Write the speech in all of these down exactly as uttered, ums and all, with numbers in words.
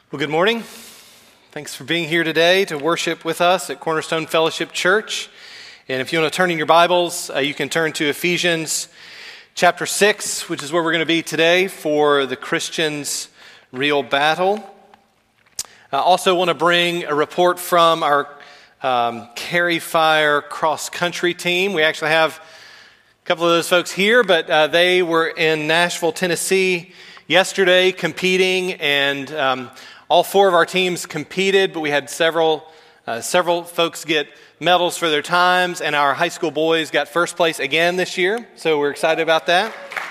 Well, good morning. Thanks for being here today to worship with us at Cornerstone Fellowship Church. And if you want to turn in your Bibles, uh, you can turn to Ephesians chapter six, which is where we're going to be today for the Christian's real battle. I also want to bring a report from our um, Carry Fire cross-country team. We actually have a couple of those folks here, but uh, they were in Nashville, Tennessee yesterday competing, and um, all four of our teams competed, but we had several uh, several folks get medals for their times, and our high school boys got first place again this year, so we're excited about that.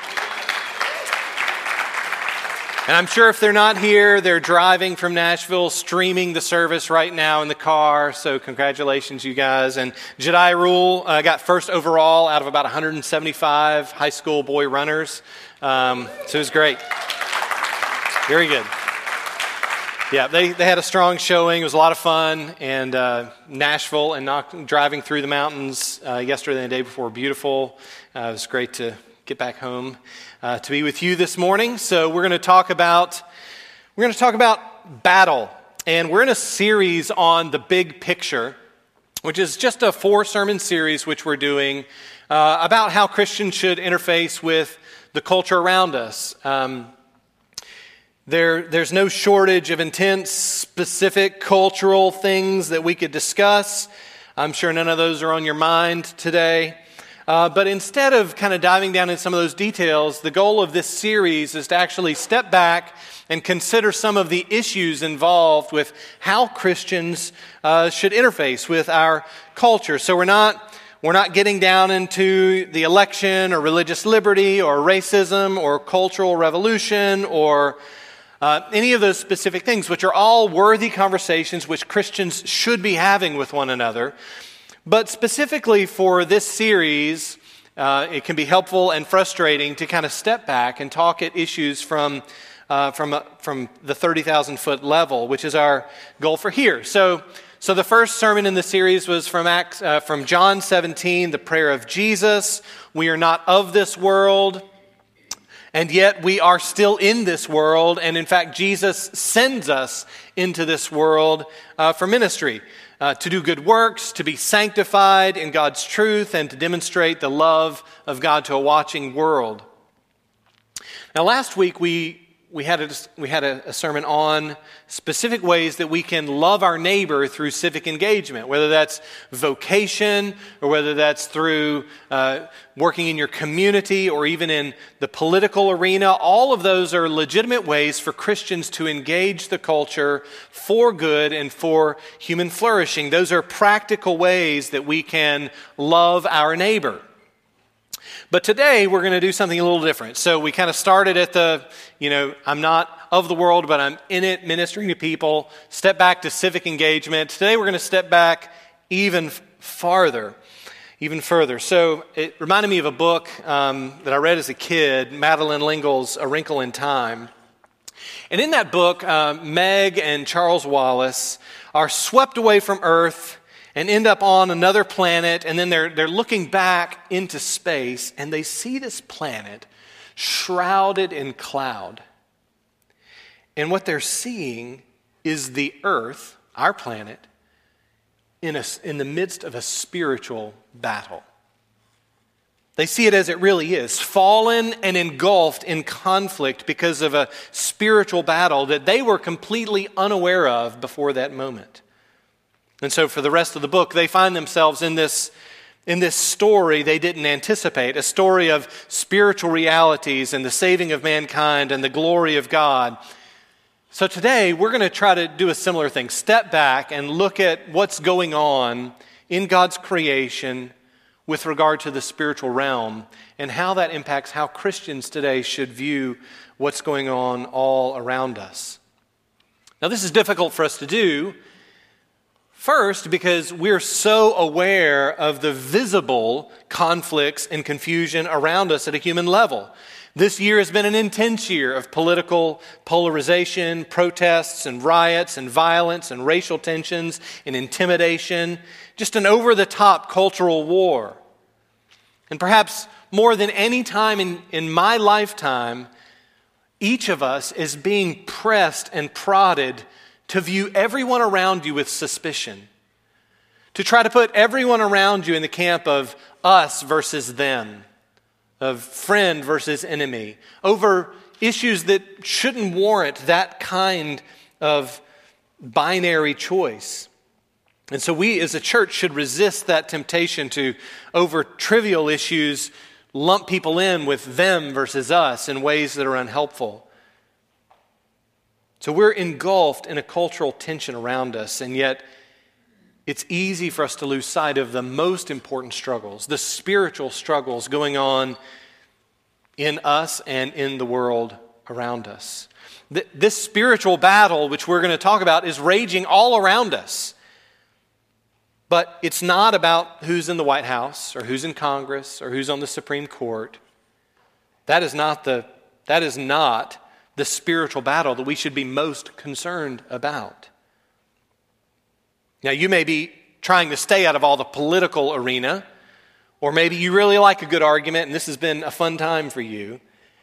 And I'm sure if they're not here, they're driving from Nashville, streaming the service right now in the car, so congratulations, you guys. And Jedi Rule uh, got first overall out of about one hundred seventy-five high school boy runners, um, so it was great. Very good. Yeah, they, they had a strong showing. It was a lot of fun. And uh, Nashville and knock, driving through the mountains uh, yesterday and the day before, beautiful. Uh, it was great to get back home uh, to be with you this morning. So we're going to talk about we're going to talk about battle, and we're in a series on the big picture, which is just a four sermon series which we're doing uh, about how Christians should interface with the culture around us. Um, There, there's no shortage of intense, specific cultural things that we could discuss. I'm sure none of those are on your mind today. Uh, but instead of kind of diving down in some of those details, the goal of this series is to actually step back and consider some of the issues involved with how Christians uh, should interface with our culture. So we're not we're not getting down into the election or religious liberty or racism or cultural revolution or Uh, any of those specific things, which are all worthy conversations which Christians should be having with one another. But specifically for this series, uh, it can be helpful and frustrating to kind of step back and talk at issues from uh, from uh, from the thirty thousand foot level, which is our goal for here. So, so the first sermon in the series was from Acts, uh, from John seventeen, the prayer of Jesus. We are not of this world, and yet we are still in this world, and in fact, Jesus sends us into this world uh, for ministry, uh, to do good works, to be sanctified in God's truth, and to demonstrate the love of God to a watching world. Now, last week we we had a, we had a, a sermon on specific ways that we can love our neighbor through civic engagement, whether that's vocation or whether that's through uh, working in your community or even in the political arena. All of those are legitimate ways for Christians to engage the culture for good and for human flourishing. Those are practical ways that we can love our neighbor. But today we're going to do something a little different. So we kind of started at the, you know, I'm not of the world, but I'm in it, ministering to people. Step back to civic engagement. Today we're going to step back even farther, even further. So it reminded me of a book um, that I read as a kid, Madeleine L'Engle's A Wrinkle in Time. And in that book, uh, Meg and Charles Wallace are swept away from Earth and end up on another planet, and then they're they're looking back into space, and they see this planet shrouded in cloud. And what they're seeing is the Earth, our planet, in a, in the midst of a spiritual battle. They see it as it really is, fallen and engulfed in conflict because of a spiritual battle that they were completely unaware of before that moment. And so for the rest of the book, they find themselves in this, in this story they didn't anticipate, a story of spiritual realities and the saving of mankind and the glory of God. So today, we're going to try to do a similar thing, step back and look at what's going on in God's creation with regard to the spiritual realm and how that impacts how Christians today should view what's going on all around us. Now, this is difficult for us to do. First, because we're so aware of the visible conflicts and confusion around us at a human level. This year has been an intense year of political polarization, protests and riots and violence and racial tensions and intimidation, just an over-the-top cultural war. And perhaps more than any time in, in my lifetime, each of us is being pressed and prodded to view everyone around you with suspicion, to try to put everyone around you in the camp of us versus them, of friend versus enemy, over issues that shouldn't warrant that kind of binary choice. And so we as a church should resist that temptation to, over trivial issues, lump people in with them versus us in ways that are unhelpful. So we're engulfed in a cultural tension around us, and yet it's easy for us to lose sight of the most important struggles, the spiritual struggles going on in us and in the world around us. This spiritual battle, which we're going to talk about, is raging all around us. But it's not about who's in the White House or who's in Congress or who's on the Supreme Court. That is not the, that is not the spiritual battle that we should be most concerned about. Now, you may be trying to stay out of all the political arena, or maybe you really like a good argument and this has been a fun time for you.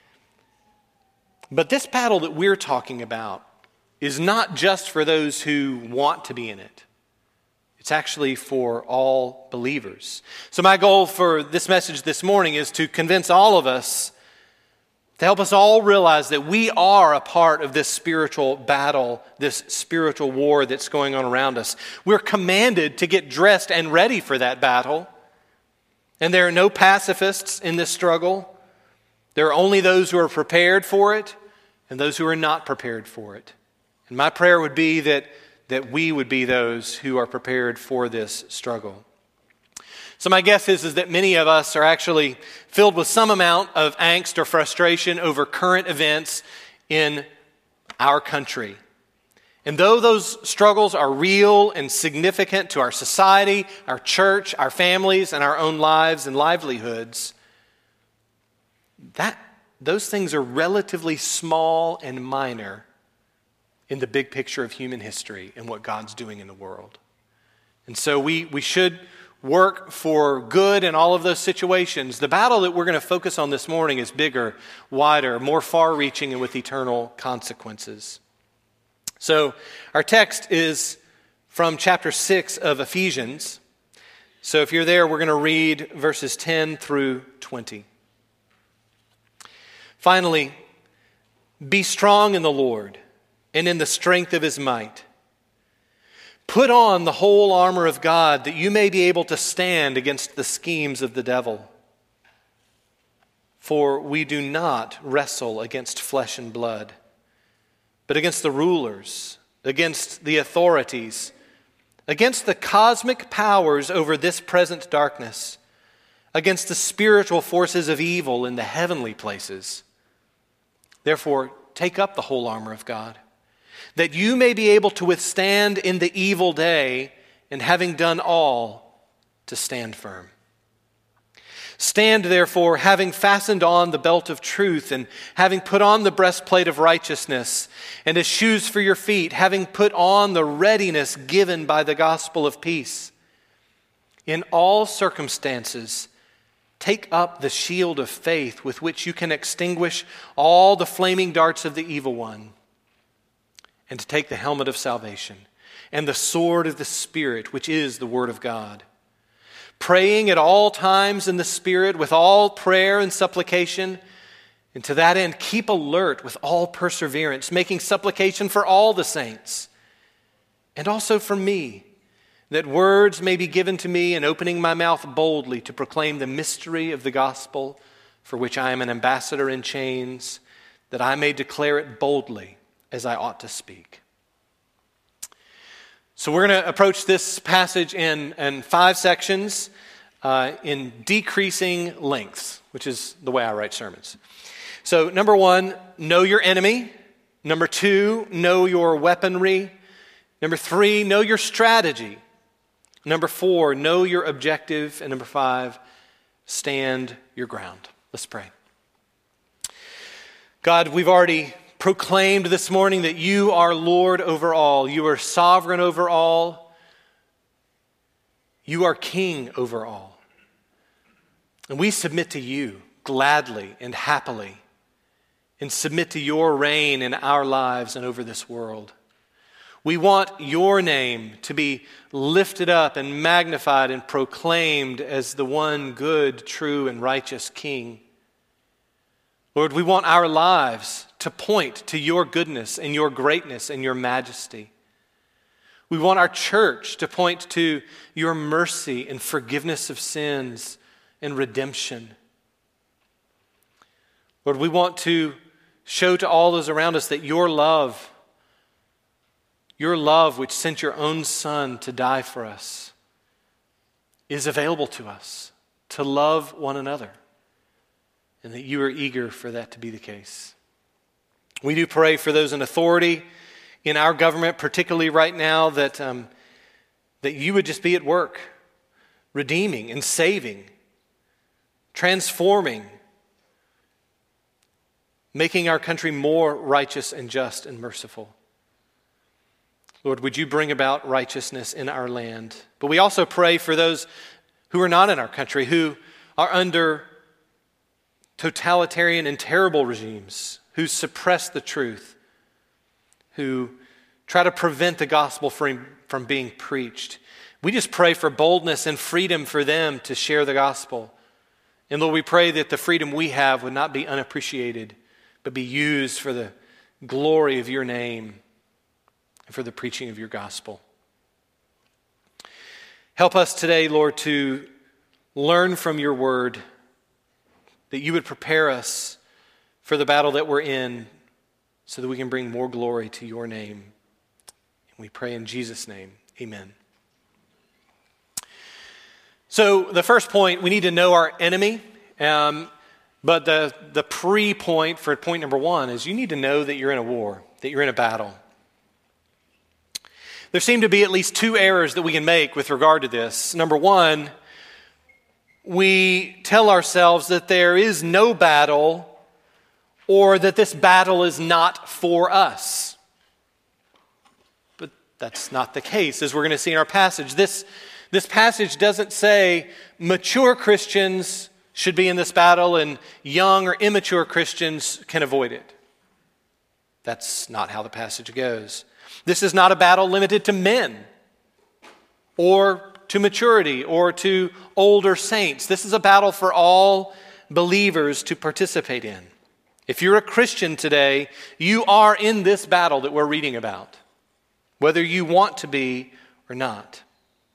But this battle that we're talking about is not just for those who want to be in it. It's actually for all believers. So my goal for this message this morning is to convince all of us, to help us all realize that we are a part of this spiritual battle, this spiritual war that's going on around us. We're commanded to get dressed and ready for that battle. And there are no pacifists in this struggle. There are only those who are prepared for it and those who are not prepared for it. And my prayer would be that, that we would be those who are prepared for this struggle. So my guess is, is that many of us are actually filled with some amount of angst or frustration over current events in our country. And though those struggles are real and significant to our society, our church, our families, and our own lives and livelihoods, that those things are relatively small and minor in the big picture of human history and what God's doing in the world. And so we, we should work for good in all of those situations. The battle that we're going to focus on this morning is bigger, wider, more far-reaching, and with eternal consequences. So our text is from chapter six of Ephesians. So if you're there, we're going to read verses ten through twenty. Finally, be strong in the Lord and in the strength of his might. Put on the whole armor of God that you may be able to stand against the schemes of the devil. For we do not wrestle against flesh and blood, but against the rulers, against the authorities, against the cosmic powers over this present darkness, against the spiritual forces of evil in the heavenly places. Therefore, take up the whole armor of God, that you may be able to withstand in the evil day, and having done all, to stand firm. Stand therefore, having fastened on the belt of truth, and having put on the breastplate of righteousness, and as shoes for your feet, having put on the readiness given by the gospel of peace. In all circumstances, take up the shield of faith with which you can extinguish all the flaming darts of the evil one, and to take the helmet of salvation and the sword of the Spirit, which is the word of God, praying at all times in the Spirit with all prayer and supplication, and to that end keep alert with all perseverance, making supplication for all the saints, and also for me, that words may be given to me in opening my mouth boldly to proclaim the mystery of the gospel, for which I am an ambassador in chains, that I may declare it boldly as I ought to speak. So we're going to approach this passage in, in five sections uh, in decreasing lengths, which is the way I write sermons. So number one, know your enemy. Number two, know your weaponry. Number three, know your strategy. Number four, know your objective. And number five, stand your ground. Let's pray. God, we've already proclaimed this morning that you are Lord over all. You are sovereign over all. You are King over all. And we submit to you gladly and happily and submit to your reign in our lives and over this world. We want your name to be lifted up and magnified and proclaimed as the one good, true, and righteous King. Lord, we want our lives to point to your goodness and your greatness and your majesty. We want our church to point to your mercy and forgiveness of sins and redemption. Lord, we want to show to all those around us that your love, your love which sent your own Son to die for us, is available to us to love one another, and that you are eager for that to be the case. We do pray for those in authority in our government, particularly right now, that, um, that you would just be at work, redeeming and saving, transforming, making our country more righteous and just and merciful. Lord, would you bring about righteousness in our land? But we also pray for those who are not in our country, who are under totalitarian and terrible regimes, who suppress the truth, who try to prevent the gospel from, from being preached. We just pray for boldness and freedom for them to share the gospel. And Lord, we pray that the freedom we have would not be unappreciated, but be used for the glory of your name and for the preaching of your gospel. Help us today, Lord, to learn from your word, that you would prepare us for the battle that we're in so that we can bring more glory to your name. And we pray in Jesus' name, amen. So the first point, we need to know our enemy. Um, but the, the pre-point for point number one is you need to know that you're in a war, that you're in a battle. There seem to be at least two errors that we can make with regard to this. Number one, we tell ourselves that there is no battle or that this battle is not for us. But that's not the case, as we're going to see in our passage. This, this passage doesn't say mature Christians should be in this battle and young or immature Christians can avoid it. That's not how the passage goes. This is not a battle limited to men or to maturity or to older saints. This is a battle for all believers to participate in. If you're a Christian today, you are in this battle that we're reading about, whether you want to be or not.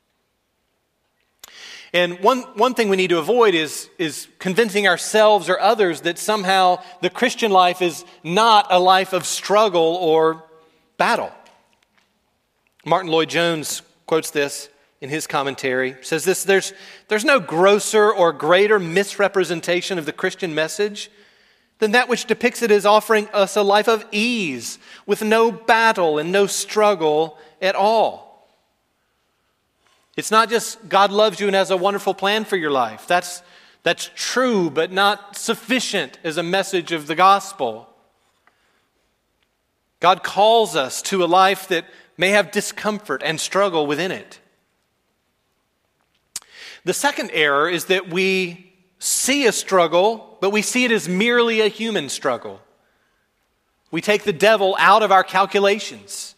And one, one thing we need to avoid is, is convincing ourselves or others that somehow the Christian life is not a life of struggle or battle. Martin Lloyd-Jones quotes this in his commentary. He says this, there's, there's no grosser or greater misrepresentation of the Christian message than that which depicts it as offering us a life of ease with no battle and no struggle at all. It's not just God loves you and has a wonderful plan for your life. That's, that's true, but not sufficient as a message of the gospel. God calls us to a life that may have discomfort and struggle within it. The second error is that we see a struggle, but we see it as merely a human struggle. We take the devil out of our calculations.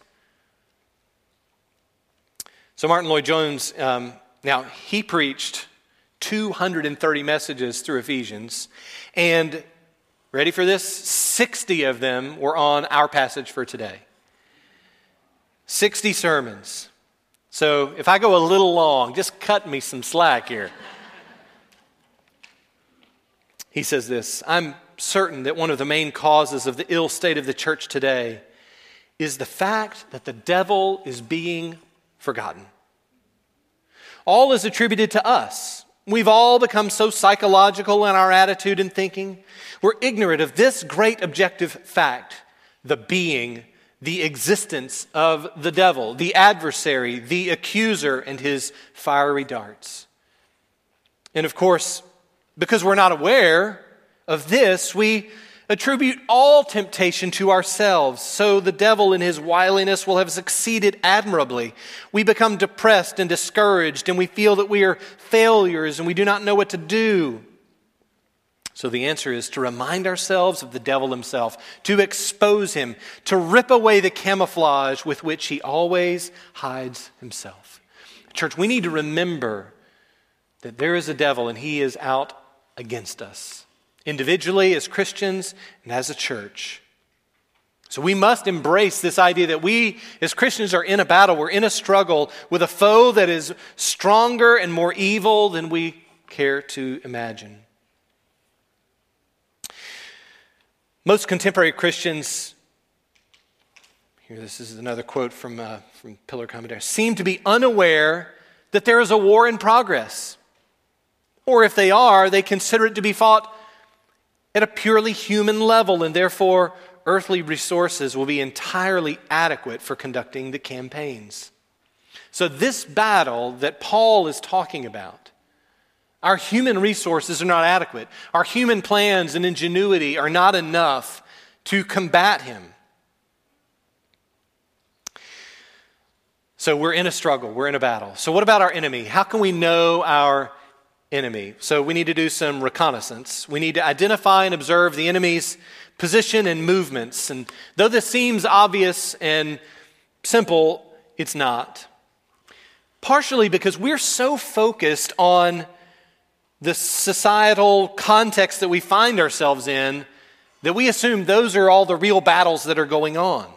So Martin Lloyd-Jones, um, now he preached two hundred thirty messages through Ephesians, and ready for this? sixty of them were on our passage for today. sixty sermons. So if I go a little long, just cut me some slack here. He says this, I'm certain that one of the main causes of the ill state of the church today is the fact that the devil is being forgotten. All is attributed to us. We've all become so psychological in our attitude and thinking. We're ignorant of this great objective fact, the being, the existence of the devil, the adversary, the accuser, and his fiery darts. And of course, because we're not aware of this, we attribute all temptation to ourselves. So the devil in his wiliness will have succeeded admirably. We become depressed and discouraged, and we feel that we are failures and we do not know what to do. So the answer is to remind ourselves of the devil himself, to expose him, to rip away the camouflage with which he always hides himself. Church, we need to remember that there is a devil and he is out against us, individually, as Christians, and as a church. So we must embrace this idea that we, as Christians, are in a battle. We're in a struggle with a foe that is stronger and more evil than we care to imagine. Most contemporary Christians, here this is another quote from, uh, from Pillar Commentary, seem to be unaware that there is a war in progress. Or if they are, they consider it to be fought at a purely human level, and therefore earthly resources will be entirely adequate for conducting the campaigns. So this battle that Paul is talking about, our human resources are not adequate. Our human plans and ingenuity are not enough to combat him. So we're in a struggle. We're in a battle. So what about our enemy? How can we know our enemy? So we need to do some reconnaissance. We need to identify and observe the enemy's position and movements. And though this seems obvious and simple, it's not. Partially because we're so focused on the societal context that we find ourselves in that we assume those are all the real battles that are going on.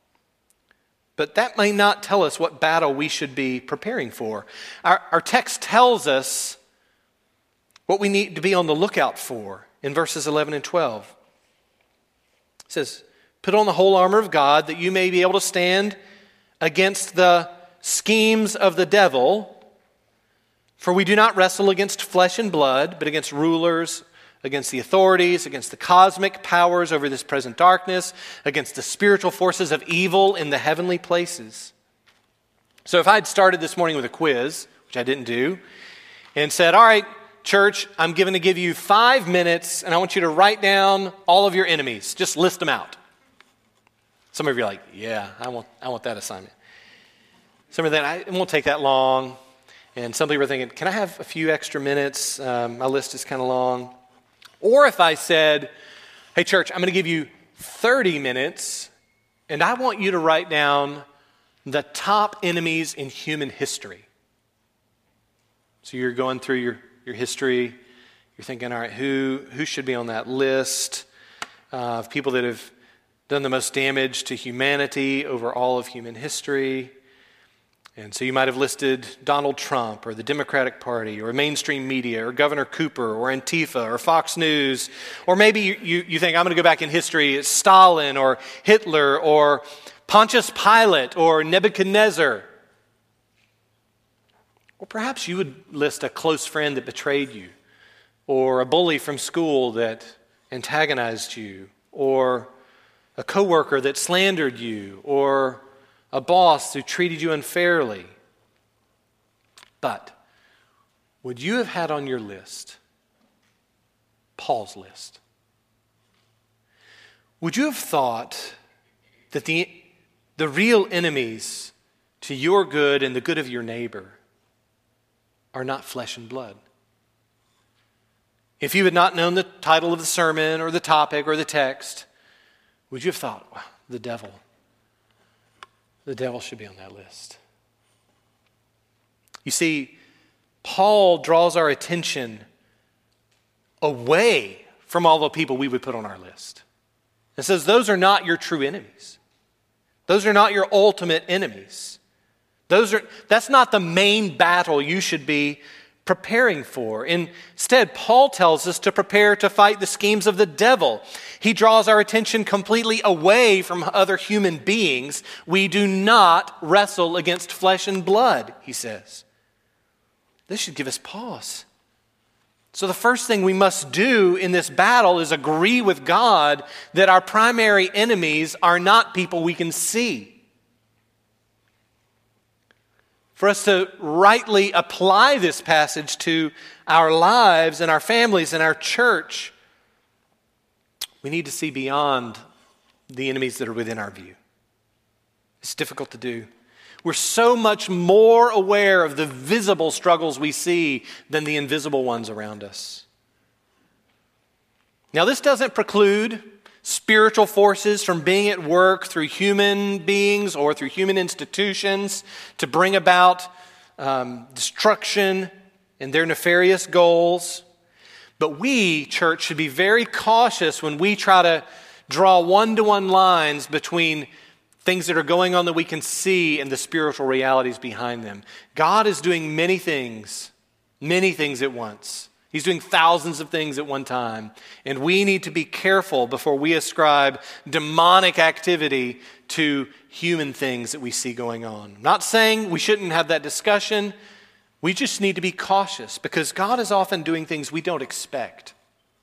But that may not tell us what battle we should be preparing for. Our, our text tells us what we need to be on the lookout for in verses eleven and twelve. It says, "Put on the whole armor of God that you may be able to stand against the schemes of the devil. For we do not wrestle against flesh and blood, but against rulers, against the authorities, against the cosmic powers over this present darkness, against the spiritual forces of evil in the heavenly places." So if I'd started this morning with a quiz, which I didn't do, and said, all right, church, I'm going to give you five minutes, and I want you to write down all of your enemies. Just list them out. Some of you are like, yeah, I want, I want that assignment. Some of that, it won't take that long. And some people are thinking, can I have a few extra minutes? Um, my list is kind of long. Or if I said, hey, church, I'm going to give you thirty minutes, and I want you to write down the top enemies in human history. So you're going through your, your history. You're thinking, all right, who, who should be on that list uh, of people that have done the most damage to humanity over all of human history? And so you might have listed Donald Trump or the Democratic Party or mainstream media or Governor Cooper or Antifa or Fox News. Or maybe you, you, you think, I'm going to go back in history, it's Stalin or Hitler or Pontius Pilate or Nebuchadnezzar. Or perhaps you would list a close friend that betrayed you, or a bully from school that antagonized you, or a coworker that slandered you, or a boss who treated you unfairly. But would you have had on your list Paul's list? Would you have thought that the, the real enemies to your good and the good of your neighbor are not flesh and blood? If you had not known the title of the sermon or the topic or the text, would you have thought, wow, the devil? The devil should be on that list. You see, Paul draws our attention away from all the people we would put on our list. It says those are not your true enemies. Those are not your ultimate enemies. Those are, that's not the main battle you should be preparing for. Instead, Paul tells us to prepare to fight the schemes of the devil. He draws our attention completely away from other human beings. We do not wrestle against flesh and blood, he says. This should give us pause. So the first thing we must do in this battle is agree with God that our primary enemies are not people we can see. For us to rightly apply this passage to our lives and our families and our church, we need to see beyond the enemies that are within our view. It's difficult to do. We're so much more aware of the visible struggles we see than the invisible ones around us. Now, this doesn't preclude spiritual forces from being at work through human beings or through human institutions to bring about um, destruction and their nefarious goals. But we, church, should be very cautious when we try to draw one-to-one lines between things that are going on that we can see and the spiritual realities behind them. God is doing many things, many things at once. He's doing thousands of things at one time. And we need to be careful before we ascribe demonic activity to human things that we see going on. I'm not saying we shouldn't have that discussion. We just need to be cautious because God is often doing things we don't expect.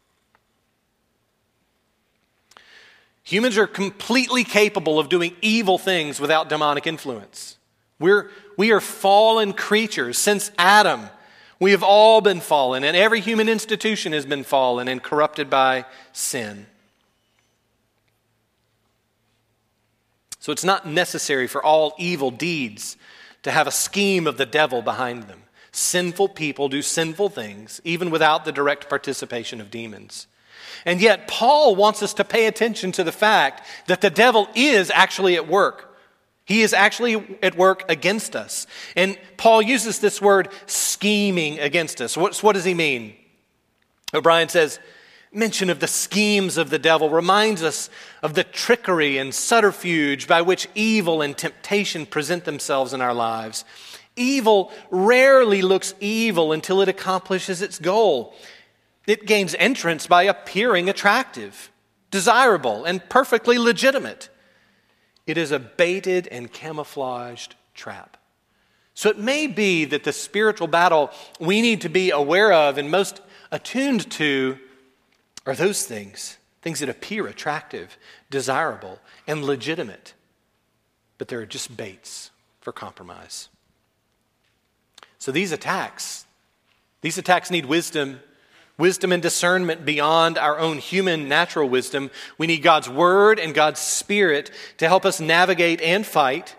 Humans are completely capable of doing evil things without demonic influence. We're, we are fallen creatures. Since Adam, we have all been fallen, and every human institution has been fallen and corrupted by sin. So it's not necessary for all evil deeds to have a scheme of the devil behind them. Sinful people do sinful things, even without the direct participation of demons. And yet, Paul wants us to pay attention to the fact that the devil is actually at work. He is actually at work against us. And Paul uses this word scheming against us. What, what does he mean? O'Brien says, mention of the schemes of the devil reminds us of the trickery and subterfuge by which evil and temptation present themselves in our lives. Evil rarely looks evil until it accomplishes its goal. It gains entrance by appearing attractive, desirable, and perfectly legitimate. It is a baited and camouflaged trap. So it may be that the spiritual battle we need to be aware of and most attuned to are those things, things that appear attractive, desirable, and legitimate, but they're just baits for compromise. So these attacks, these attacks need wisdom, wisdom and discernment beyond our own human natural wisdom. We need God's word and God's spirit to help us navigate and fight.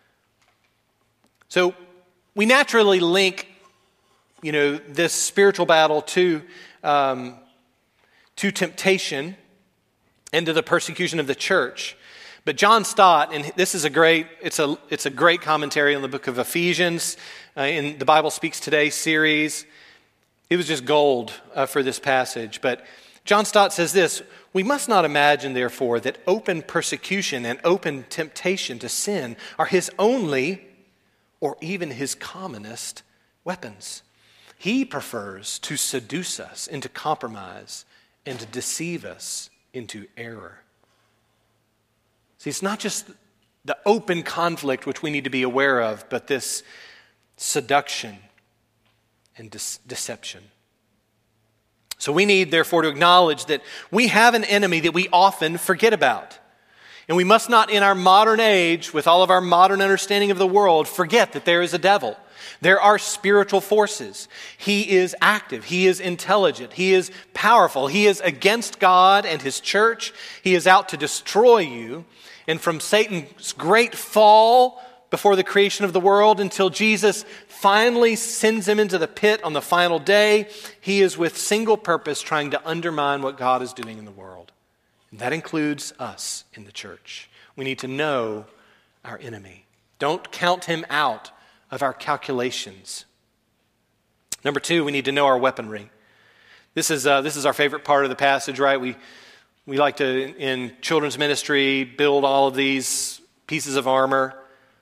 So we naturally link, you know, this spiritual battle to, um, to temptation and to the persecution of the church. But John Stott, and this is a great, it's a, it's a great commentary on the book of Ephesians uh, in the Bible Speaks Today series. It was just gold uh, for this passage. But John Stott says this, we must not imagine, therefore, that open persecution and open temptation to sin are his only or even his commonest weapons. He prefers to seduce us into compromise and to deceive us into error. See, it's not just the open conflict which we need to be aware of, but this seduction and de- deception. So we need, therefore, to acknowledge that we have an enemy that we often forget about. And we must not, in our modern age, with all of our modern understanding of the world, forget that there is a devil. There are spiritual forces. He is active. He is intelligent. He is powerful. He is against God and his church. He is out to destroy you. And from Satan's great fall before the creation of the world until Jesus finally sends him into the pit on the final day, he is with single purpose trying to undermine what God is doing in the world. And that includes us in the church. We need to know our enemy. Don't count him out of our calculations. Number two, we need to know our weaponry. This is uh, this is our favorite part of the passage, right? We we like to, in children's ministry, build all of these pieces of armor.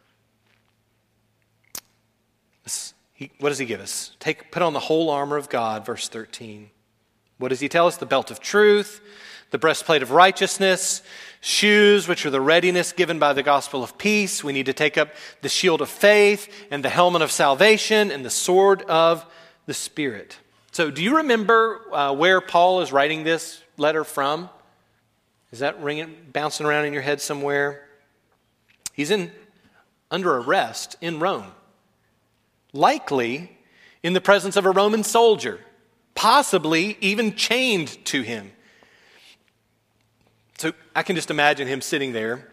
He, what does he give us? Take, put on the whole armor of God, verse thirteen. What does he tell us? The belt of truth, the breastplate of righteousness, shoes, which are the readiness given by the gospel of peace. We need to take up the shield of faith and the helmet of salvation and the sword of the Spirit. So do you remember uh, where Paul is writing this letter from? Is that ringing, bouncing around in your head somewhere? He's in under arrest in Rome. Likely in the presence of a Roman soldier, possibly even chained to him. So I can just imagine him sitting there.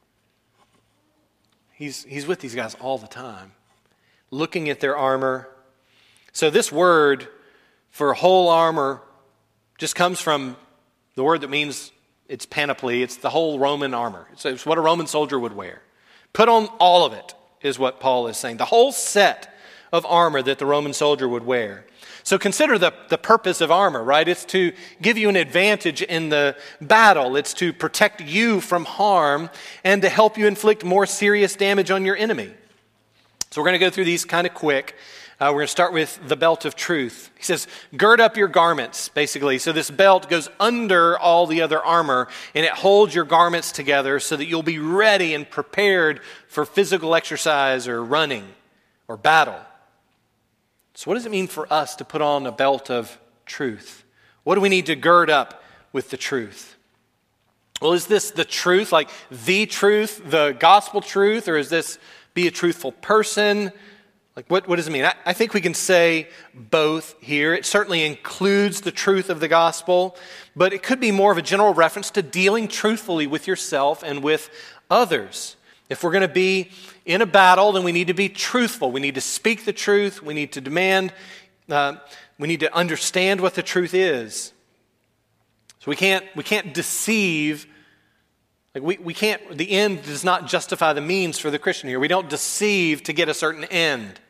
He's, he's with these guys all the time, looking at their armor. So this word for whole armor just comes from The word that means it's panoply, it's the whole Roman armor. It's, it's what a Roman soldier would wear. Put on all of it, is what Paul is saying. The whole set of armor that the Roman soldier would wear. So consider the, the purpose of armor, right? It's to give you an advantage in the battle. It's to protect you from harm and to help you inflict more serious damage on your enemy. So we're going to go through these kind of quick. Uh, we're going to start with the belt of truth. He says, gird up your garments, basically. So this belt goes under all the other armor, and it holds your garments together so that you'll be ready and prepared for physical exercise or running or battle. So what does it mean for us to put on a belt of truth? What do we need to gird up with the truth? Well, is this the truth, like the truth, the gospel truth, or is this be a truthful person? Like, what, what does it mean? I, I think we can say both here. It certainly includes the truth of the gospel, but it could be more of a general reference to dealing truthfully with yourself and with others. If we're going to be in a battle, then we need to be truthful. We need to speak the truth. We need to demand, uh, we need to understand what the truth is. So we can't, we can't deceive. Like we, we can't, the end does not justify the means for the Christian here. We don't deceive to get a certain end.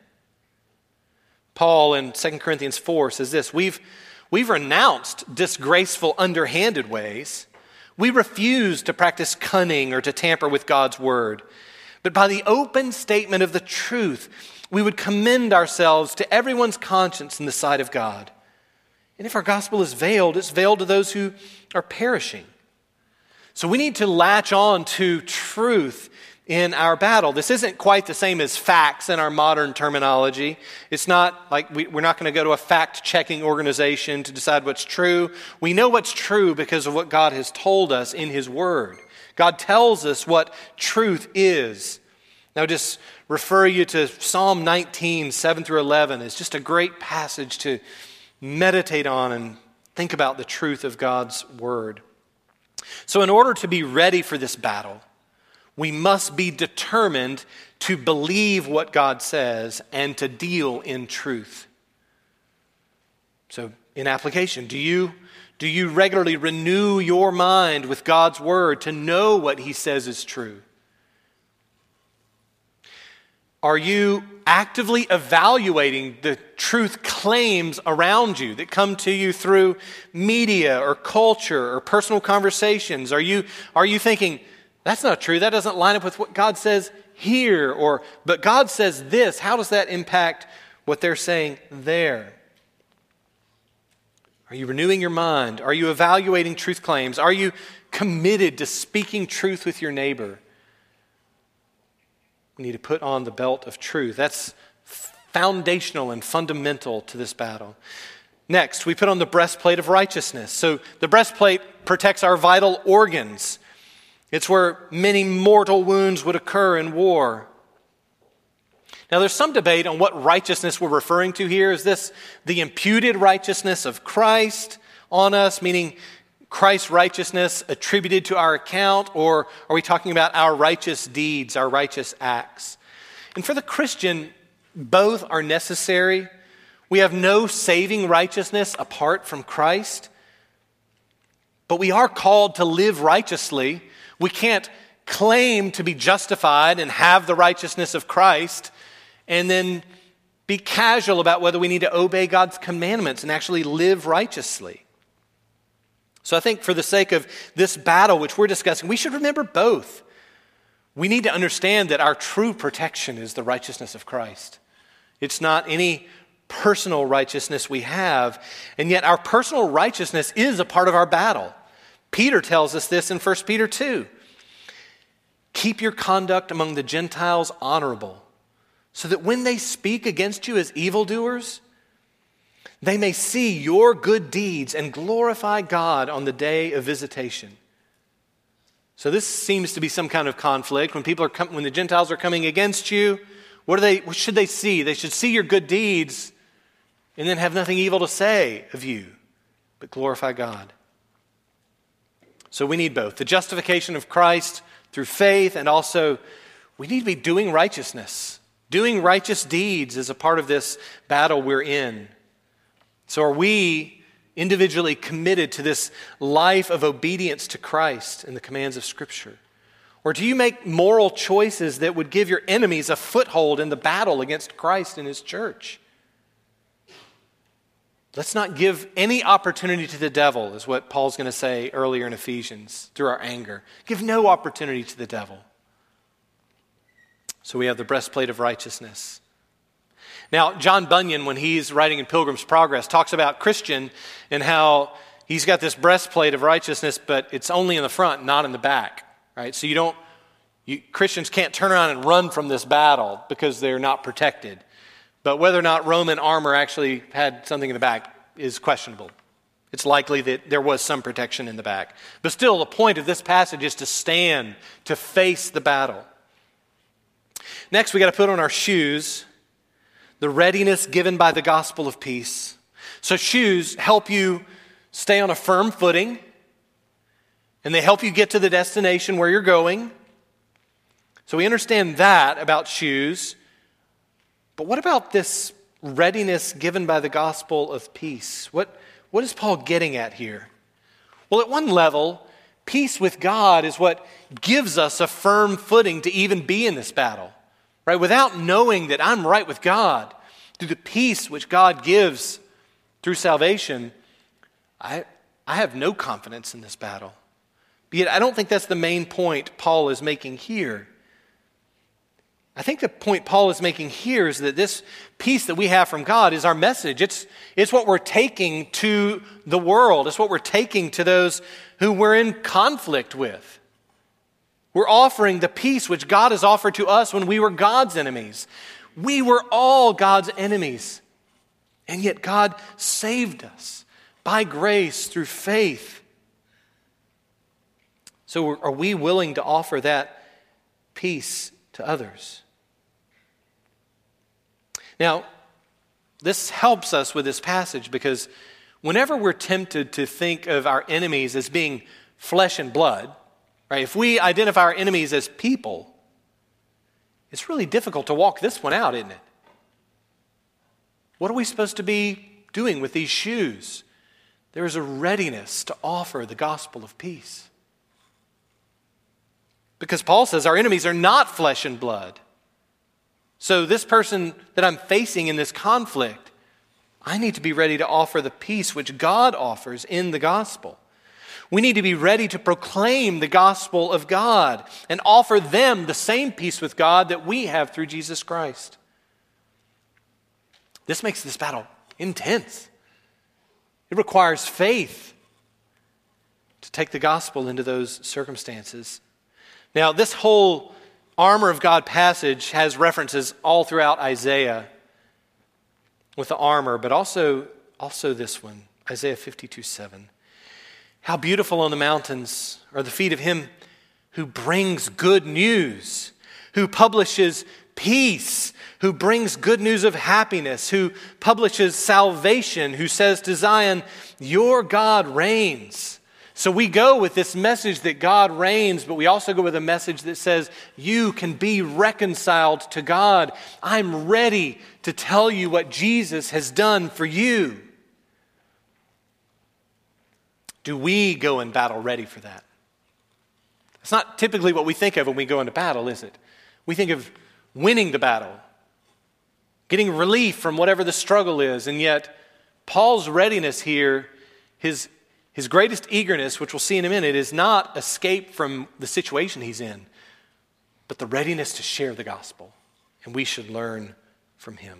Paul in Second Corinthians four says this, we've, we've renounced disgraceful, underhanded ways. We refuse to practice cunning or to tamper with God's word. But by the open statement of the truth, we would commend ourselves to everyone's conscience in the sight of God. And if our gospel is veiled, it's veiled to those who are perishing. So we need to latch on to truth in our battle. This isn't quite the same as facts in our modern terminology. It's not like we, we're not going to go to a fact-checking organization to decide what's true. We know what's true because of what God has told us in His Word. God tells us what truth is. Now just refer you to Psalm nineteen, seven through eleven. It's just a great passage to meditate on and think about the truth of God's Word. So in order to be ready for this battle, we must be determined to believe what God says and to deal in truth. So in application, do you, do you regularly renew your mind with God's word to know what He says is true? Are you actively evaluating the truth claims around you that come to you through media or culture or personal conversations? Are you, are you thinking, that's not true, that doesn't line up with what God says here, or, but God says this, how does that impact what they're saying there? Are you renewing your mind? Are you evaluating truth claims? Are you committed to speaking truth with your neighbor? We need to put on the belt of truth. That's foundational and fundamental to this battle. Next, we put on the breastplate of righteousness. So the breastplate protects our vital organs. It's where many mortal wounds would occur in war. Now there's some debate on what righteousness we're referring to here. Is this the imputed righteousness of Christ on us, meaning Christ's righteousness attributed to our account, or are we talking about our righteous deeds, our righteous acts? And for the Christian, both are necessary. We have no saving righteousness apart from Christ, but we are called to live righteously. We can't claim to be justified and have the righteousness of Christ and then be casual about whether we need to obey God's commandments and actually live righteously. So I think for the sake of this battle which we're discussing, we should remember both. We need to understand that our true protection is the righteousness of Christ. It's not any personal righteousness we have, and yet our personal righteousness is a part of our battle. Peter tells us this in First Peter two. Keep your conduct among the Gentiles honorable, so that when they speak against you as evildoers, they may see your good deeds and glorify God on the day of visitation. So this seems to be some kind of conflict. When people are com- when the Gentiles are coming against you, what do they? What should they see? They should see your good deeds and then have nothing evil to say of you, but glorify God. So we need both. The justification of Christ through faith, and also we need to be doing righteousness. Doing righteous deeds is a part of this battle we're in. So are we individually committed to this life of obedience to Christ and the commands of Scripture? Or do you make moral choices that would give your enemies a foothold in the battle against Christ and His church? Let's not give any opportunity to the devil, is what Paul's going to say earlier in Ephesians, through our anger. Give no opportunity to the devil. So we have the breastplate of righteousness. Now, John Bunyan, when he's writing in Pilgrim's Progress, talks about Christian and how he's got this breastplate of righteousness, but it's only in the front, not in the back, right? So you don't, you, Christians can't turn around and run from this battle because they're not protected. But whether or not Roman armor actually had something in the back is questionable. It's likely that there was some protection in the back. But still, the point of this passage is to stand, to face the battle. Next, we got to put on our shoes, the readiness given by the gospel of peace. So shoes help you stay on a firm footing, and they help you get to the destination where you're going. So we understand that about shoes. But what about this readiness given by the gospel of peace? What, what is Paul getting at here? Well, at one level, peace with God is what gives us a firm footing to even be in this battle. Right? Without knowing that I'm right with God, through the peace which God gives through salvation, I, I have no confidence in this battle. But yet, I don't think that's the main point Paul is making here. I think the point Paul is making here is that this peace that we have from God is our message. It's, it's what we're taking to the world. It's what we're taking to those who we're in conflict with. We're offering the peace which God has offered to us when we were God's enemies. We were all God's enemies. And yet God saved us by grace through faith. So are we willing to offer that peace to others? Now, this helps us with this passage because whenever we're tempted to think of our enemies as being flesh and blood, right? If we identify our enemies as people, it's really difficult to walk this one out, isn't it? What are we supposed to be doing with these shoes? There is a readiness to offer the gospel of peace. Because Paul says our enemies are not flesh and blood. So this person that I'm facing in this conflict, I need to be ready to offer the peace which God offers in the gospel. We need to be ready to proclaim the gospel of God and offer them the same peace with God that we have through Jesus Christ. This makes this battle intense. It requires faith to take the gospel into those circumstances. Now, this whole armor of God passage has references all throughout Isaiah with the armor, but also, also this one, Isaiah fifty-two seven. How beautiful on the mountains are the feet of him who brings good news, who publishes peace, who brings good news of happiness, who publishes salvation, who says to Zion, your God reigns. So we go with this message that God reigns, but we also go with a message that says you can be reconciled to God. I'm ready to tell you what Jesus has done for you. Do we go in battle ready for that? It's not typically what we think of when we go into battle, is it? We think of winning the battle, getting relief from whatever the struggle is, and yet Paul's readiness here, his, his greatest eagerness, which we'll see in a minute, is not escape from the situation he's in, but the readiness to share the gospel, and we should learn from him.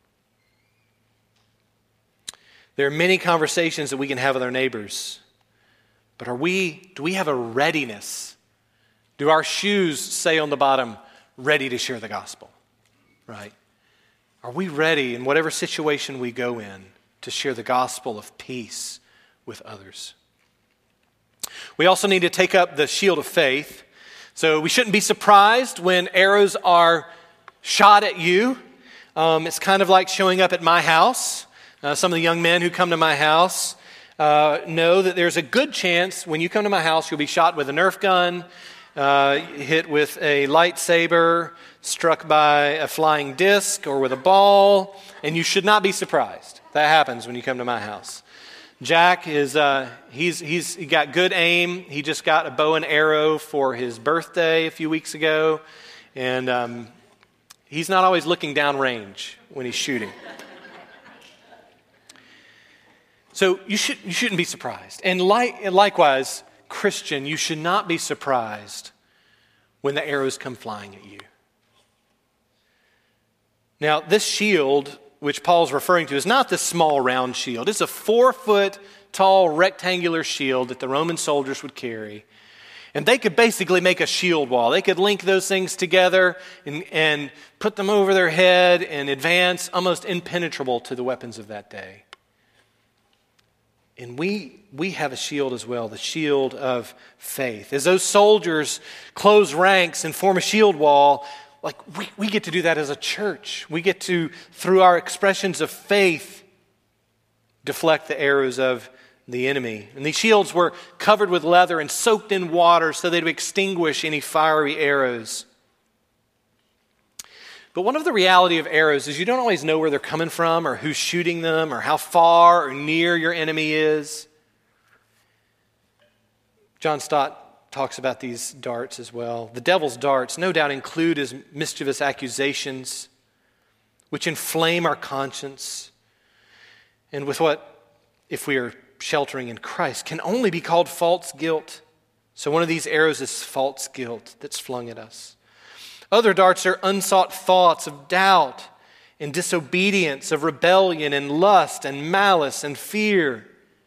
There are many conversations that we can have with our neighbors, but are we, do we have a readiness? Do our shoes say on the bottom, ready to share the gospel, right? Are we ready in whatever situation we go in to share the gospel of peace with others? We also need to take up the shield of faith. So we shouldn't be surprised when arrows are shot at you. Um, it's kind of like showing up at my house. Uh, some of the young men who come to my house uh, know that there's a good chance when you come to my house you'll be shot with a Nerf gun, uh, hit with a lightsaber, struck by a flying disc or with a ball, and you should not be surprised. That happens when you come to my house. Jack is, uh, he's, he's he got good aim. He just got a bow and arrow for his birthday a few weeks ago. And um, he's not always looking downrange when he's shooting. So you, should, you shouldn't be surprised. And, like, and likewise, Christian, you should not be surprised when the arrows come flying at you. Now, this shield, which Paul's referring to, is not this small round shield. It's a four-foot tall rectangular shield that the Roman soldiers would carry. And they could basically make a shield wall. They could link those things together and, and put them over their head and advance, almost impenetrable to the weapons of that day. And we we have a shield as well, the shield of faith. As those soldiers close ranks and form a shield wall, like we, we get to do that as a church. We get to, through our expressions of faith, deflect the arrows of the enemy. And these shields were covered with leather and soaked in water so they'd extinguish any fiery arrows. But one of the reality of arrows is you don't always know where they're coming from or who's shooting them or how far or near your enemy is. John Stott talks about these darts as well. The devil's darts no doubt include his mischievous accusations, which inflame our conscience, and with what, if we are sheltering in Christ, can only be called false guilt. So one of these arrows is false guilt that's flung at us. Other darts are unsought thoughts of doubt and disobedience, of rebellion and lust and malice and fear.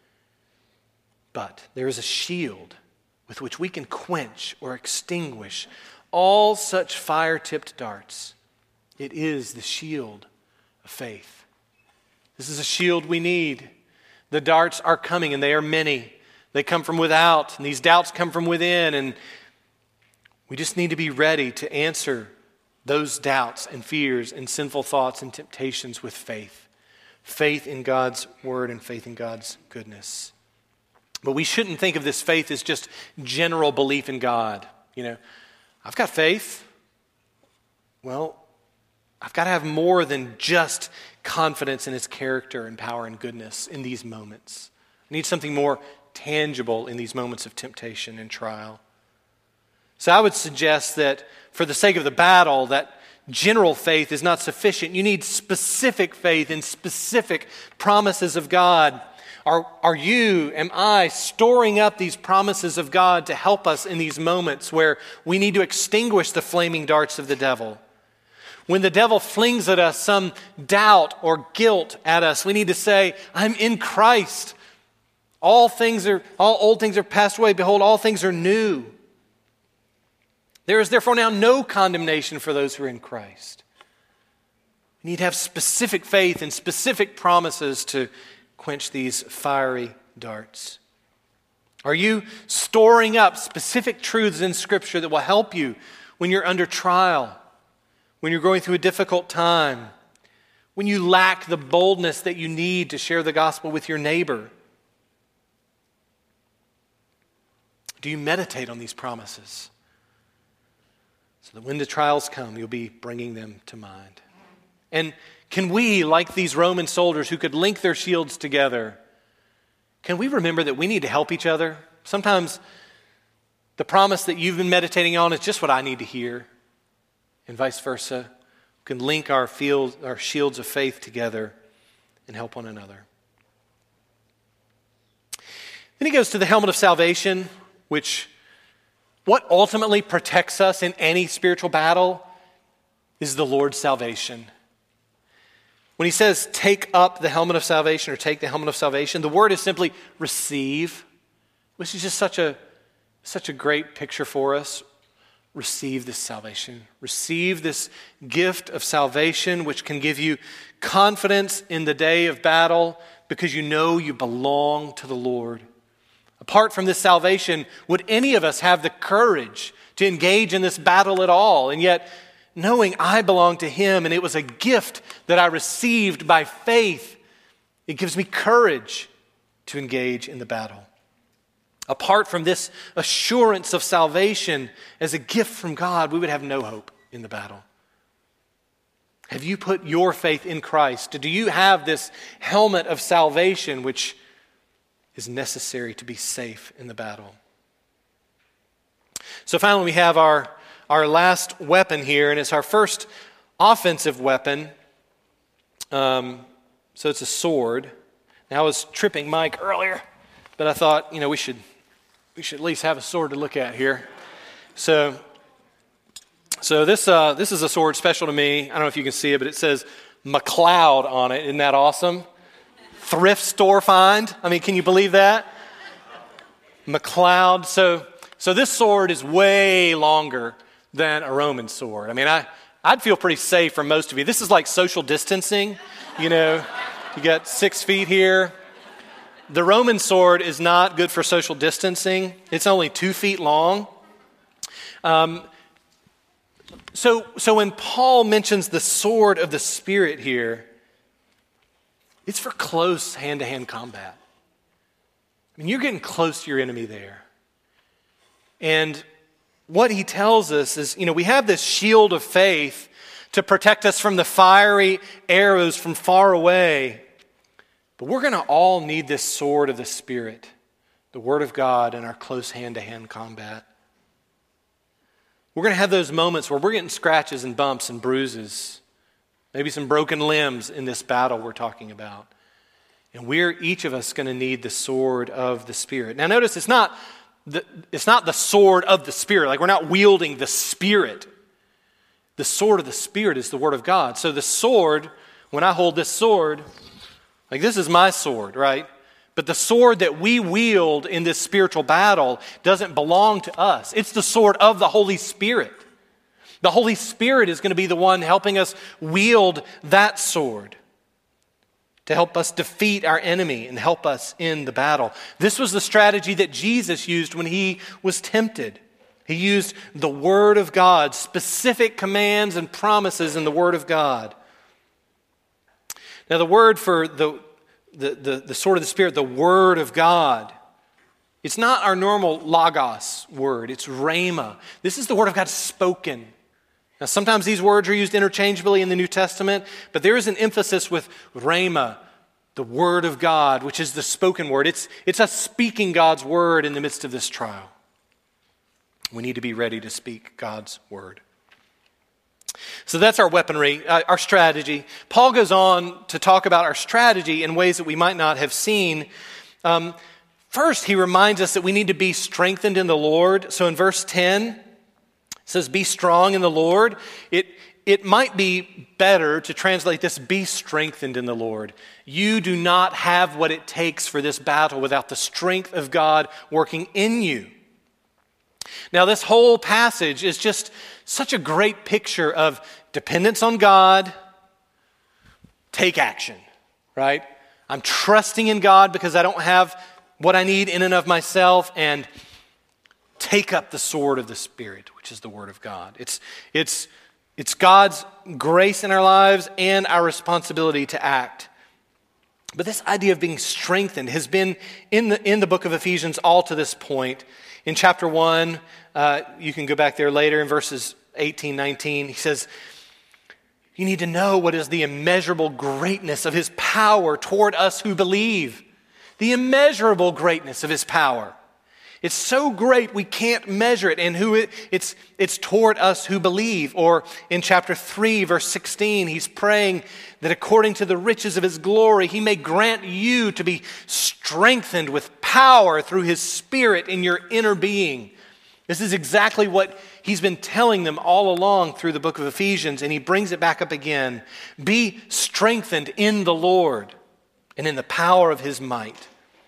But there is a shield with which we can quench or extinguish all such fire-tipped darts. It is the shield of faith. This is a shield we need. The darts are coming, and they are many. They come from without, and these doubts come from within, and we just need to be ready to answer those doubts and fears and sinful thoughts and temptations with faith. Faith in God's word and faith in God's goodness. But we shouldn't think of this faith as just general belief in God. You know, I've got faith. Well, I've got to have more than just confidence in his character and power and goodness in these moments. I need something more tangible in these moments of temptation and trial. So I would suggest that for the sake of the battle, that general faith is not sufficient. You need specific faith in specific promises of God. Are, are you, am I, storing up these promises of God to help us in these moments where we need to extinguish the flaming darts of the devil? When the devil flings at us some doubt or guilt at us, we need to say, I'm in Christ. All things are, all old things are passed away. Behold, all things are new. There is therefore now no condemnation for those who are in Christ. We need to have specific faith and specific promises to quench these fiery darts. Are you storing up specific truths in Scripture that will help you when you're under trial, when you're going through a difficult time, when you lack the boldness that you need to share the gospel with your neighbor? Do you meditate on these promises so that when the trials come, you'll be bringing them to mind? And can we, like these Roman soldiers who could link their shields together, can we remember that we need to help each other? Sometimes the promise that you've been meditating on is just what I need to hear, and vice versa. We can link our, field, our shields of faith together and help one another. Then he goes to the helmet of salvation, which what ultimately protects us in any spiritual battle is the Lord's salvation. When he says take up the helmet of salvation or take the helmet of salvation, the word is simply receive, which is just such a, such a great picture for us. Receive this salvation. Receive this gift of salvation, which can give you confidence in the day of battle because you know you belong to the Lord. Apart from this salvation, would any of us have the courage to engage in this battle at all? And yet, knowing I belong to him and it was a gift that I received by faith, it gives me courage to engage in the battle. Apart from this assurance of salvation as a gift from God, we would have no hope in the battle. Have you put your faith in Christ? Do you have this helmet of salvation which is necessary to be safe in the battle. So finally, we have our, our last weapon here, and it's our first offensive weapon. Um, so it's a sword. Now, I was tripping Mike earlier, but I thought, you know, we should we should at least have a sword to look at here. So, so this uh, this is a sword special to me. I don't know if you can see it, but it says McLeod on it. Isn't that awesome? Thrift store find. I mean, can you believe that? McLeod. So, so this sword is way longer than a Roman sword. I mean, I I'd feel pretty safe for most of you. This is like social distancing. You know, you got six feet here. The Roman sword is not good for social distancing. It's only two feet long. Um, so, so when Paul mentions the sword of the Spirit here, it's for close hand-to-hand combat. I mean, you're getting close to your enemy there. And what he tells us is, you know, we have this shield of faith to protect us from the fiery arrows from far away. But we're going to all need this sword of the Spirit, the Word of God, in our close hand-to-hand combat. We're going to have those moments where we're getting scratches and bumps and bruises, maybe some broken limbs in this battle we're talking about. And we're, each of us, going to need the sword of the Spirit. Now notice, it's not the, it's not the sword of the Spirit. Like, we're not wielding the Spirit. The sword of the Spirit is the Word of God. So the sword, when I hold this sword, like, this is my sword, right? But the sword that we wield in this spiritual battle doesn't belong to us. It's the sword of the Holy Spirit. The Holy Spirit is going to be the one helping us wield that sword to help us defeat our enemy and help us in the battle. This was the strategy that Jesus used when he was tempted. He used the Word of God, specific commands and promises in the Word of God. Now, the word for the, the, the, the sword of the Spirit, the Word of God, it's not our normal logos word. It's rhema. This is the Word of God spoken. Now, sometimes these words are used interchangeably in the New Testament, but there is an emphasis with rhema, the Word of God, which is the spoken word. It's, it's us speaking God's Word in the midst of this trial. We need to be ready to speak God's Word. So that's our weaponry, uh, our strategy. Paul goes on to talk about our strategy in ways that we might not have seen. Um, first, he reminds us that we need to be strengthened in the Lord. So in verse ten, it says, be strong in the Lord. It, it might be better to translate this, be strengthened in the Lord. You do not have what it takes for this battle without the strength of God working in you. Now, this whole passage is just such a great picture of dependence on God, take action, right? I'm trusting in God because I don't have what I need in and of myself, and take up the sword of the Spirit, which is the Word of God. It's, it's, it's God's grace in our lives and our responsibility to act. But this idea of being strengthened has been in the, in the book of Ephesians all to this point. In chapter one, uh, you can go back there later in verses eighteen, nineteen, he says, you need to know what is the immeasurable greatness of His power toward us who believe. The immeasurable greatness of His power. It's so great we can't measure it, and who it, it's, it's toward us who believe. Or in chapter three, verse sixteen, he's praying that according to the riches of His glory, He may grant you to be strengthened with power through His Spirit in your inner being. This is exactly what he's been telling them all along through the book of Ephesians, and he brings it back up again. Be strengthened in the Lord and in the power of His might.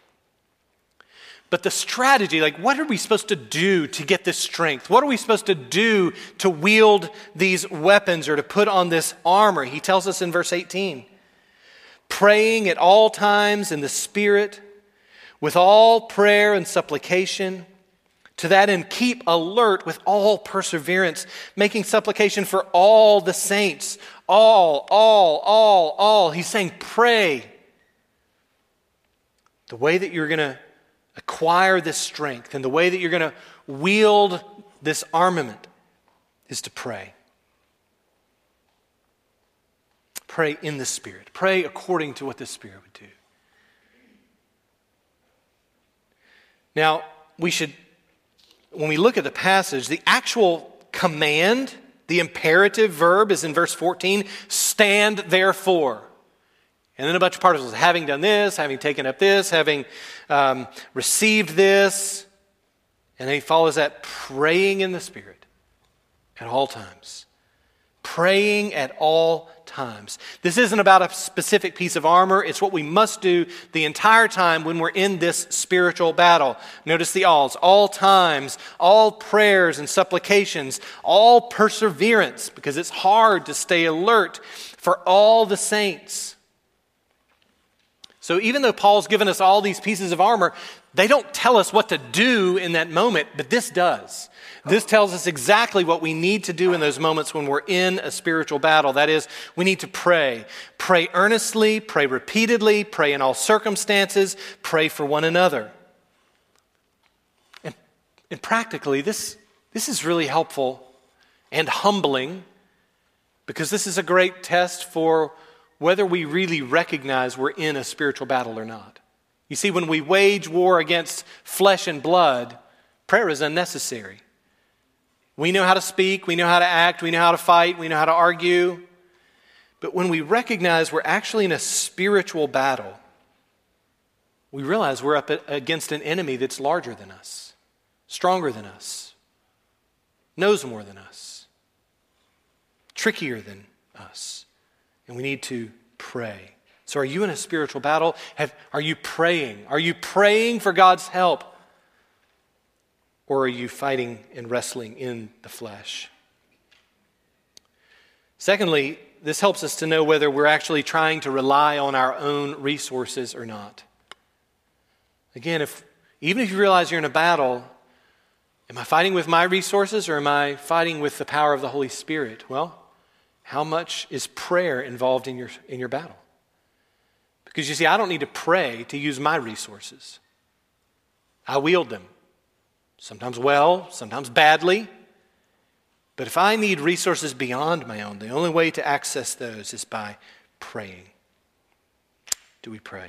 But the strategy, like, what are we supposed to do to get this strength? What are we supposed to do to wield these weapons or to put on this armor? He tells us in verse eighteen, praying at all times in the Spirit, with all prayer and supplication. To that end, keep alert with all perseverance, making supplication for all the saints. All, all, all, all. He's saying pray. The way that you're going to acquire this strength and the way that you're going to wield this armament is to pray. Pray in the Spirit. Pray according to what the Spirit would do. Now, we should, when we look at the passage, the actual command, the imperative verb is in verse fourteen, stand therefore. And then a bunch of particles, having done this, having taken up this, having um, received this. And then he follows that, praying in the Spirit at all times. Praying at all times. This isn't about a specific piece of armor. It's what we must do the entire time when we're in this spiritual battle. Notice the alls. All times, all prayers and supplications, all perseverance, because it's hard to stay alert for all the saints. So even though Paul's given us all these pieces of armor, they don't tell us what to do in that moment, but this does. This tells us exactly what we need to do in those moments when we're in a spiritual battle. That is, we need to pray. Pray earnestly, pray repeatedly, pray in all circumstances, pray for one another. And, and practically, this, this is really helpful and humbling, because this is a great test for whether we really recognize we're in a spiritual battle or not. You see, when we wage war against flesh and blood, prayer is unnecessary. We know how to speak, we know how to act, we know how to fight, we know how to argue. But when we recognize we're actually in a spiritual battle, we realize we're up against an enemy that's larger than us, stronger than us, knows more than us, trickier than us. And we need to pray. So are you in a spiritual battle? Have, are you praying? Are you praying for God's help? Or are you fighting and wrestling in the flesh? Secondly, this helps us to know whether we're actually trying to rely on our own resources or not. Again, if even if you realize you're in a battle, am I fighting with my resources or am I fighting with the power of the Holy Spirit? Well, how much is prayer involved in your, in your battle? Because you see, I don't need to pray to use my resources. I wield them. Sometimes well, sometimes badly. But if I need resources beyond my own, the only way to access those is by praying. Do we pray?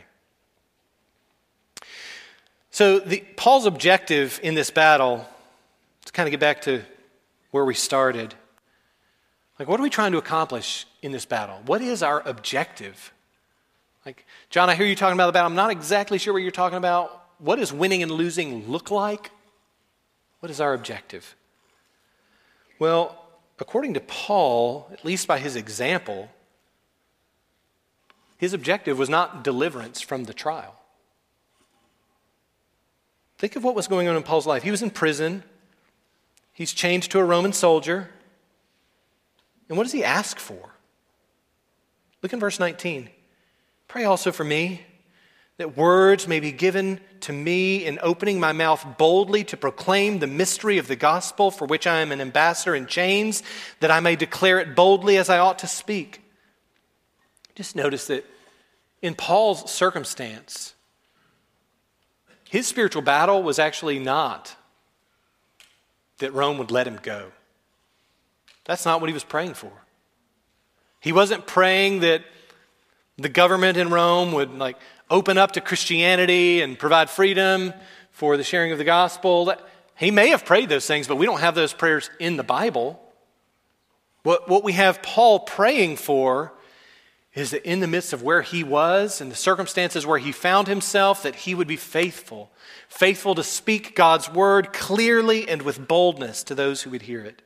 So the, Paul's objective in this battle, to kind of get back to where we started, like, what are we trying to accomplish in this battle? What is our objective? Like, John, I hear you talking about the battle. I'm not exactly sure what you're talking about. What does winning and losing look like? What is our objective? Well, according to Paul, at least by his example, his objective was not deliverance from the trial. Think of what was going on in Paul's life. He was in prison. He's chained to a Roman soldier. And what does he ask for? Look in verse nineteen. Pray also for me, that words may be given to me in opening my mouth boldly to proclaim the mystery of the gospel, for which I am an ambassador in chains, that I may declare it boldly as I ought to speak. Just notice that in Paul's circumstance, his spiritual battle was actually not that Rome would let him go. That's not what he was praying for. He wasn't praying that the government in Rome would like open up to Christianity and provide freedom for the sharing of the gospel. He may have prayed those things, but we don't have those prayers in the Bible. What, what we have Paul praying for is that in the midst of where he was and the circumstances where he found himself, that he would be faithful, faithful to speak God's word clearly and with boldness to those who would hear it.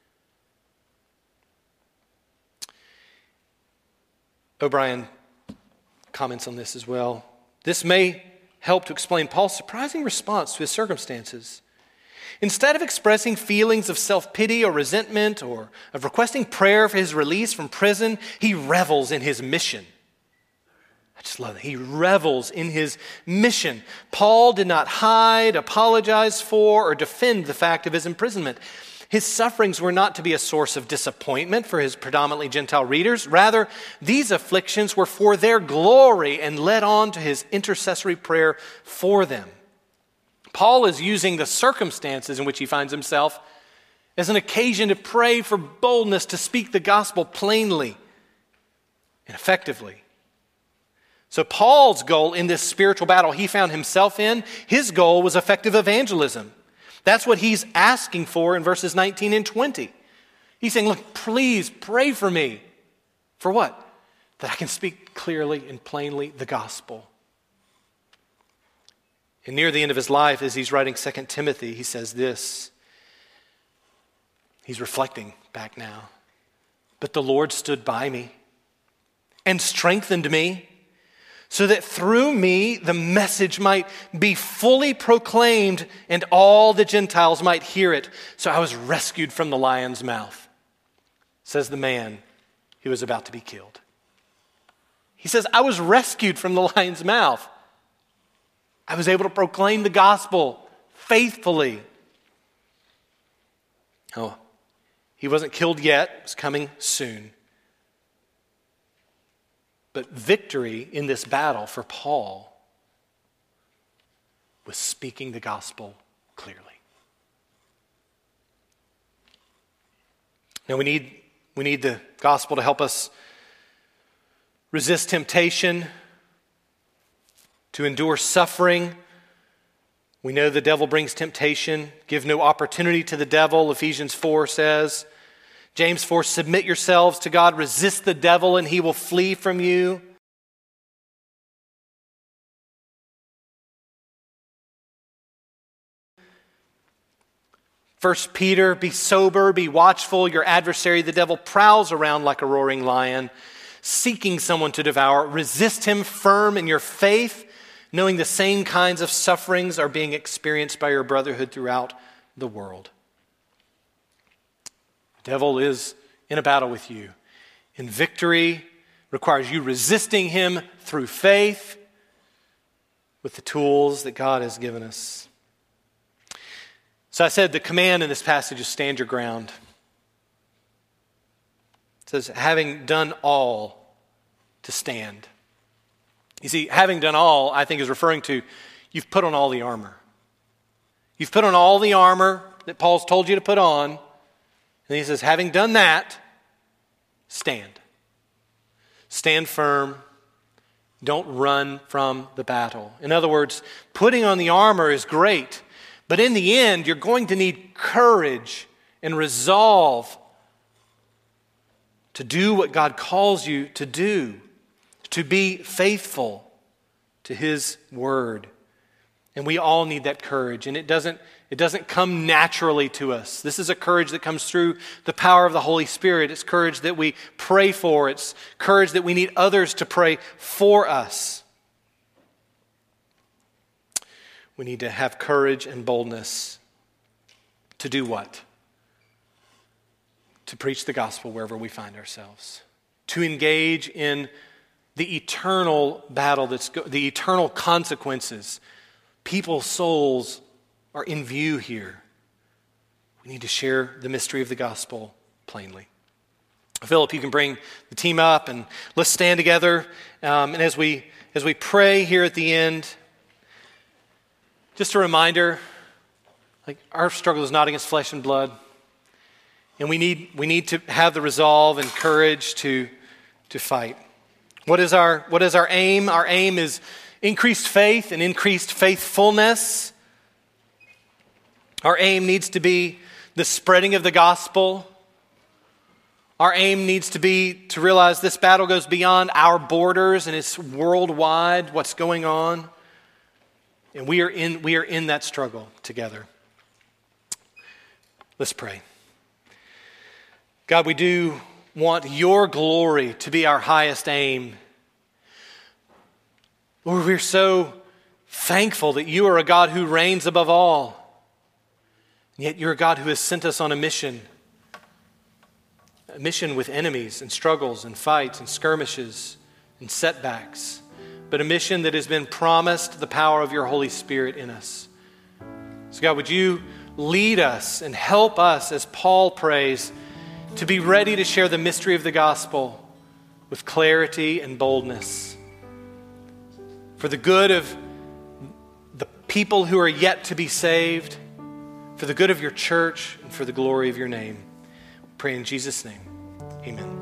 O'Brien comments on this as well. This may help to explain Paul's surprising response to his circumstances. Instead of expressing feelings of self-pity or resentment or of requesting prayer for his release from prison, he revels in his mission. I just love that. He revels in his mission. Paul did not hide, apologize for, or defend the fact of his imprisonment. His sufferings were not to be a source of disappointment for his predominantly Gentile readers. Rather, these afflictions were for their glory and led on to his intercessory prayer for them. Paul is using the circumstances in which he finds himself as an occasion to pray for boldness to speak the gospel plainly and effectively. So Paul's goal in this spiritual battle he found himself in, his goal was effective evangelism. That's what he's asking for in verses nineteen and twenty. He's saying, look, please pray for me. For what? That I can speak clearly and plainly the gospel. And near the end of his life, as he's writing Second Timothy, he says this. He's reflecting back now. But the Lord stood by me and strengthened me, so that through me the message might be fully proclaimed and all the Gentiles might hear it. So I was rescued from the lion's mouth, says the man who was about to be killed. He says, I was rescued from the lion's mouth. I was able to proclaim the gospel faithfully. Oh, he wasn't killed yet. It was coming soon. But victory in this battle for Paul was speaking the gospel clearly. Now we need, we need the gospel to help us resist temptation, to endure suffering. We know the devil brings temptation. Give no opportunity to the devil, Ephesians four says. James four, submit yourselves to God, resist the devil, and he will flee from you. First Peter, be sober, be watchful. Your adversary, the devil, prowls around like a roaring lion, seeking someone to devour. Resist him firm in your faith, knowing the same kinds of sufferings are being experienced by your brotherhood throughout the world. The devil is in a battle with you. And victory requires you resisting him through faith with the tools that God has given us. So I said the command in this passage is stand your ground. It says, having done all, to stand. You see, having done all, I think is referring to you've put on all the armor. You've put on all the armor that Paul's told you to put on. And he says, having done that, stand. Stand firm. Don't run from the battle. In other words, putting on the armor is great, but in the end, you're going to need courage and resolve to do what God calls you to do, to be faithful to his word. And we all need that courage, and it doesn't It doesn't come naturally to us. This is a courage that comes through the power of the Holy Spirit. It's courage that we pray for. It's courage that we need others to pray for us. We need to have courage and boldness to do what? To preach the gospel wherever we find ourselves. To engage in the eternal battle, that's go- the eternal consequences. People's souls are in view here. We need to share the mystery of the gospel plainly. Philip, you can bring the team up and let's stand together. Um, and as we as we pray here at the end, just a reminder, like our struggle is not against flesh and blood, and we need we need to have the resolve and courage to to fight. What is our what is our aim? Our aim is increased faith and increased faithfulness. Our aim needs to be the spreading of the gospel. Our aim needs to be to realize this battle goes beyond our borders and it's worldwide, what's going on. And we are in, we are in that struggle together. Let's pray. God, we do want your glory to be our highest aim. Lord, we're so thankful that you are a God who reigns above all. And yet you're a God who has sent us on a mission. A mission with enemies and struggles and fights and skirmishes and setbacks. But a mission that has been promised the power of your Holy Spirit in us. So God, would you lead us and help us, as Paul prays, to be ready to share the mystery of the gospel with clarity and boldness. For the good of the people who are yet to be saved, for the good of your church, and for the glory of your name. We pray in Jesus' name. Amen.